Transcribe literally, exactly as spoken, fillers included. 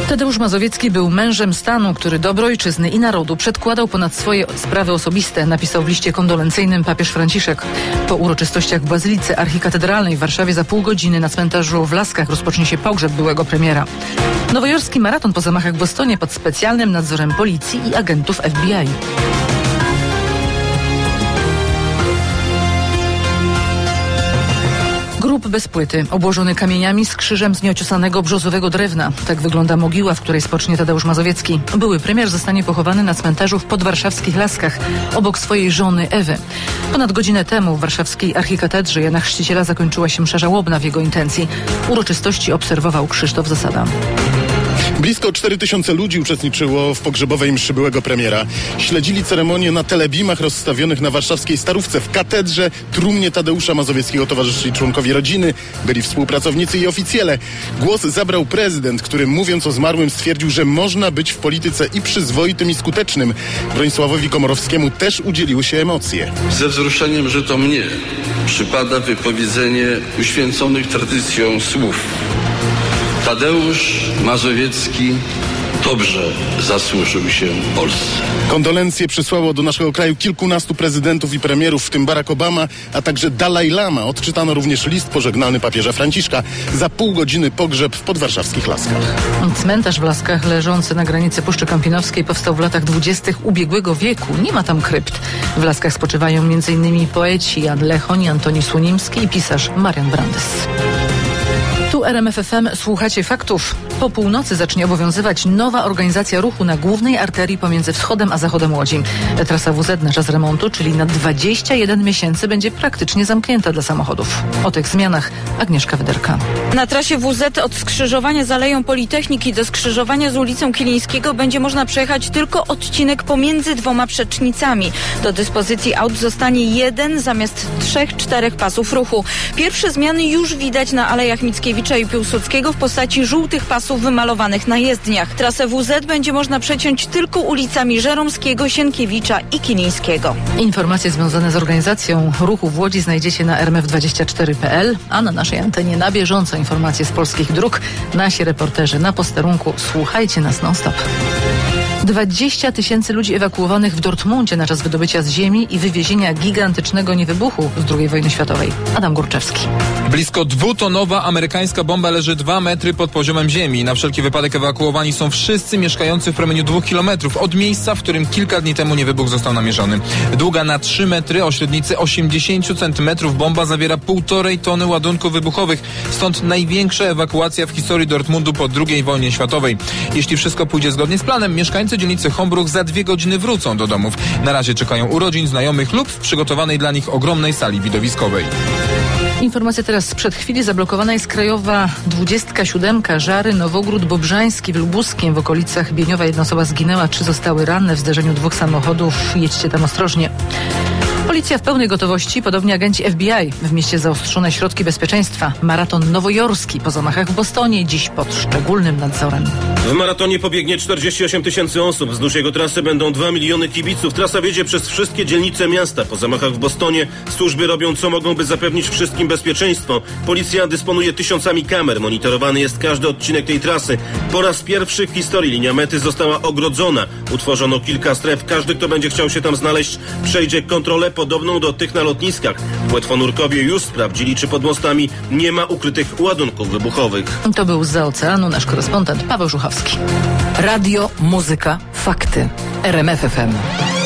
Tadeusz Mazowiecki był mężem stanu, który dobro ojczyzny i narodu przedkładał ponad swoje sprawy osobiste, napisał w liście kondolencyjnym papież Franciszek. Po uroczystościach w Bazylice Archikatedralnej w Warszawie za pół godziny na cmentarzu w Laskach rozpocznie się pogrzeb byłego premiera. Nowojorski maraton po zamachach w Bostonie pod specjalnym nadzorem policji i agentów F B I. Grób bez płyty, obłożony kamieniami z krzyżem z nieociosanego brzozowego drewna. Tak wygląda mogiła, w której spocznie Tadeusz Mazowiecki. Były premier zostanie pochowany na cmentarzu w podwarszawskich Laskach, obok swojej żony Ewy. Ponad godzinę temu w warszawskiej archikatedrze Jana Chrzciciela zakończyła się msza żałobna w jego intencji. Uroczystości obserwował Krzysztof Zasada. Blisko cztery tysiące ludzi uczestniczyło w pogrzebowej mszy byłego premiera. Śledzili ceremonię na telebimach rozstawionych na warszawskiej Starówce. W katedrze trumnie Tadeusza Mazowieckiego towarzyszyli członkowie rodziny, byli współpracownicy i oficjele. Głos zabrał prezydent, który mówiąc o zmarłym stwierdził, że można być w polityce i przyzwoitym i skutecznym. Bronisławowi Komorowskiemu też udzieliły się emocje. Ze wzruszeniem, że to mnie przypada wypowiedzenie uświęconych tradycją słów. Tadeusz Mazowiecki dobrze zasłużył się Polsce. Kondolencje przysłało do naszego kraju kilkunastu prezydentów i premierów, w tym Barack Obama, a także Dalaj Lama. Odczytano również list pożegnalny papieża Franciszka. Za pół godziny pogrzeb w podwarszawskich Laskach. Cmentarz w Laskach leżący na granicy Puszczy Kampinowskiej powstał w latach dwudziestych ubiegłego wieku. Nie ma tam krypt. W Laskach spoczywają m.in. poeci Jan Lechoń, Antoni Słonimski i pisarz Marian Brandes. Tu R M F F M, słuchacie faktów. Po północy zacznie obowiązywać nowa organizacja ruchu na głównej arterii pomiędzy wschodem a zachodem Łodzi. Trasa W Z na czas remontu, czyli na dwadzieścia jeden miesięcy, będzie praktycznie zamknięta dla samochodów. O tych zmianach Agnieszka Wyderka. Na trasie W Z od skrzyżowania z Aleją Politechniki do skrzyżowania z ulicą Kilińskiego będzie można przejechać tylko odcinek pomiędzy dwoma przecznicami. Do dyspozycji aut zostanie jeden zamiast trzech, czterech pasów ruchu. Pierwsze zmiany już widać na Alejach Mickiewicza i Piłsudskiego w postaci żółtych pasów wymalowanych na jezdniach. Trasę W Z będzie można przeciąć tylko ulicami Żeromskiego, Sienkiewicza i Kilińskiego. Informacje związane z organizacją ruchu w Łodzi znajdziecie na r m f dwadzieścia cztery kropka p l, a na naszej antenie na bieżąco informacje z polskich dróg. Nasi reporterzy na posterunku. Słuchajcie nas non-stop. dwadzieścia tysięcy ludzi ewakuowanych w Dortmundzie na czas wydobycia z ziemi i wywiezienia gigantycznego niewybuchu z drugiej wojny światowej. Adam Górczewski. Blisko dwutonowa amerykańska bomba leży dwa metry pod poziomem ziemi. Na wszelki wypadek ewakuowani są wszyscy mieszkający w promieniu dwóch kilometrów od miejsca, w którym kilka dni temu niewybuch został namierzony. Długa na trzy metry, o średnicy osiemdziesiąt centymetrów, bomba zawiera półtorej tony ładunków wybuchowych. Stąd największa ewakuacja w historii Dortmundu po drugiej wojnie światowej. Jeśli wszystko pójdzie zgodnie z planem, mieszkańcy dzielnicy Hombruch za dwie godziny wrócą do domów. Na razie czekają urodzin znajomych lub w przygotowanej dla nich ogromnej sali widowiskowej. Informacja teraz sprzed chwili. Zablokowana jest krajowa dwudziestka siódemka Żary, Nowogród Bobrzański w Lubuskiem. W okolicach Bieniowa jedna osoba zginęła, trzy zostały ranne w zderzeniu dwóch samochodów. Jedźcie tam ostrożnie. Policja w pełnej gotowości, podobnie agenci F B I. W mieście zaostrzone środki bezpieczeństwa. Maraton nowojorski po zamachach w Bostonie dziś pod szczególnym nadzorem. W maratonie pobiegnie czterdzieści osiem tysięcy osób. Wzdłuż jego trasy będą dwa miliony kibiców. Trasa wiedzie przez wszystkie dzielnice miasta. Po zamachach w Bostonie służby robią co mogą, by zapewnić wszystkim bezpieczeństwo. Policja dysponuje tysiącami kamer. Monitorowany jest każdy odcinek tej trasy. Po raz pierwszy w historii linia mety została ogrodzona. Utworzono kilka stref. Każdy, kto będzie chciał się tam znaleźć, przejdzie kontrolę podobną do tych na lotniskach. Płetwonurkowie już sprawdzili, czy pod mostami nie ma ukrytych ładunków wybuchowych. To był zza oceanu nasz korespondent Paweł Żuchowski. Radio, muzyka, fakty. R M F F M.